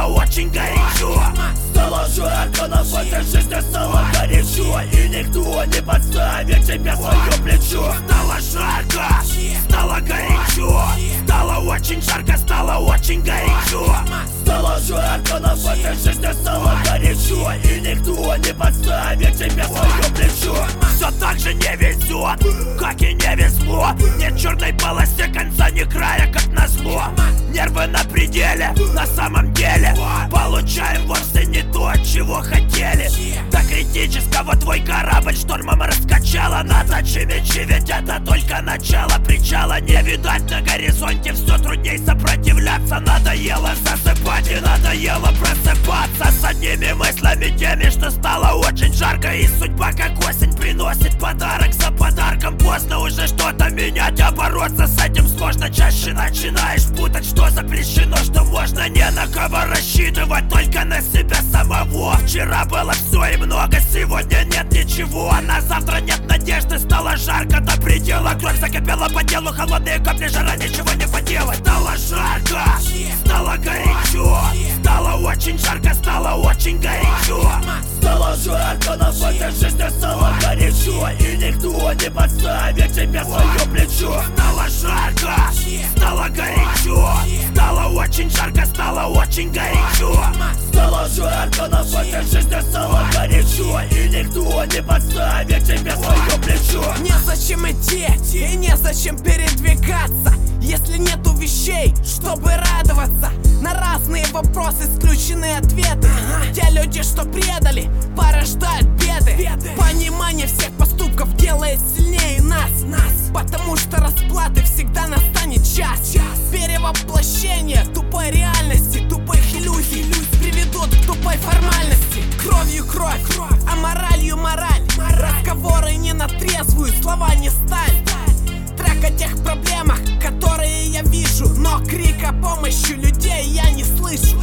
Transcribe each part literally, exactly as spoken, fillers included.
стало очень горячо. Стало жарко, на фото жизни стало горячо, и никто не подставит тебе свое плечо. Стало жарко, стало горячо, стало очень жарко, стало очень горячо. Стало жарко, на фото жизни стало горячо, и никто не подставит тебе свое плечо. Все так же не везет, как и не везло. Нет черной полосе конца, ни края, как назло. Нервы на пределе, на самом деле получаем вовсе не то, чего хотели. До критического твой корабль штормом раскачало. На зачемечи, ведь это только начало причала. Не видать на горизонте, все трудней сопротивляться. Надоело засыпать и надоело просыпаться с одними мыслями теми, что стало очень жарко. И судьба, как осень, приносит подарок за подарком. Поздно уже что-то менять, а бороться с этим сложно. Чаще начинаешь путать, что запрещено, что можно. Не на кого рассчитывать, только на себя самого. Вчера было все и много, сегодня нет ничего. На завтра нет надежды, стало жарко до предела. Кровь закипела по телу, холодные капли жара, ничего не поделать. Стало жарко, стало горячо, стало очень жарко, стало очень горячо. Стало жарко, на фото жизни стало горячо, и никто не подставит тебе свое плечо. Стало жарко, стало горячо, стало очень жарко, стало очень горячо. Стало жарко, на фото жизни стало горячо, и никто не подставит тебе свое плечо. Незачем идти и незачем передвигаться, если нету вещей, чтобы радоваться. На разные вопросы исключены ответы. Те люди, что предали, порождают беды. Понимание всех поступков делает сильнее нас. Потому что расплаты всегда настанет час. Перевоплощение тупой реальности, тупых иллюзий приведут к тупой формальности. Кровью кровь, а моралью мораль. Разговоры не на трезвую, слова не сталь. Трек о тех проблемах, которые я вижу, но крик о помощи людей я не слышу.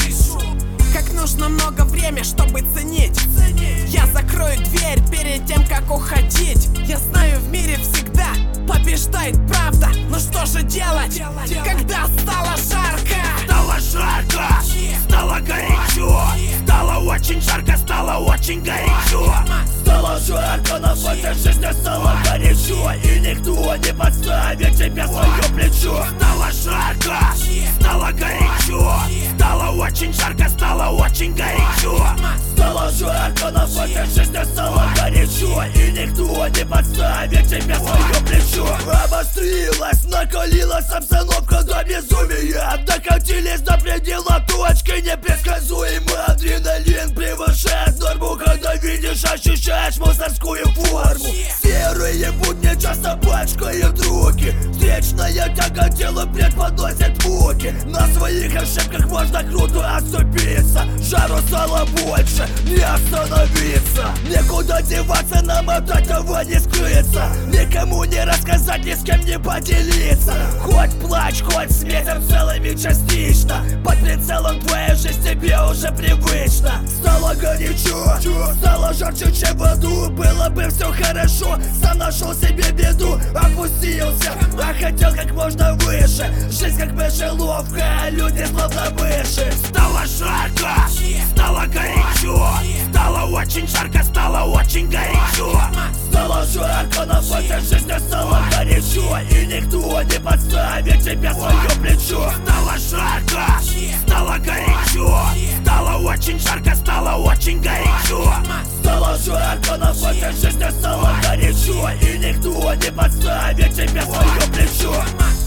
Как нужно много времени, чтобы ценить. Я закрою дверь перед тем, как уходить. Я знаю, в мире всегда побеждает правда. Но что же делать, когда стало жарко? Стало жарко, стало горячо, стало очень жарко, стало очень горячо. Стало жарко, на фото жизни стало горячо, и никто не подставит тебе свое плечо. Стало жарко, стало горячо, стало очень жарко, стало очень горячо. Стало жарко, на фото жизни стало горячо, и никто не подставит тебе свое плечо. Обострилась, накалилась обстановка до безумия. Докатились до предела точки непредсказуемый. Адреналин превышает норму, когда видишь, ощущаешь мусорскую форму. Серые будни часто пачкают руки, встречная тяга телу преподносит муки. На своих ошибках можно круто отступиться. Жару стало больше, не остановиться. Некуда деваться, нам от этого не скрыться. Никому не рассказать, ни с кем не поделиться. Хоть плачь, хоть светом целыми частично. Под прицелом твоя жизнь тебе уже привычно. Стало горячо, стало жарче, чем в аду. Было бы все хорошо, сам нашел себе беду. Опустился, а хотел как можно выше. Жизнь как мышеловка, а люди словно мыши. Стало жарко, стало горячо, стало очень жарко, стало очень горячо. Стало жарко, на фото жизни стало горячо, и никто не подставит тебе свое плечо. Стало жарко, стало горячо, стало очень жарко, стало очень горячо. Стало жарко, на фото жизни стало горячо, и никто не подставит тебе свое плечо.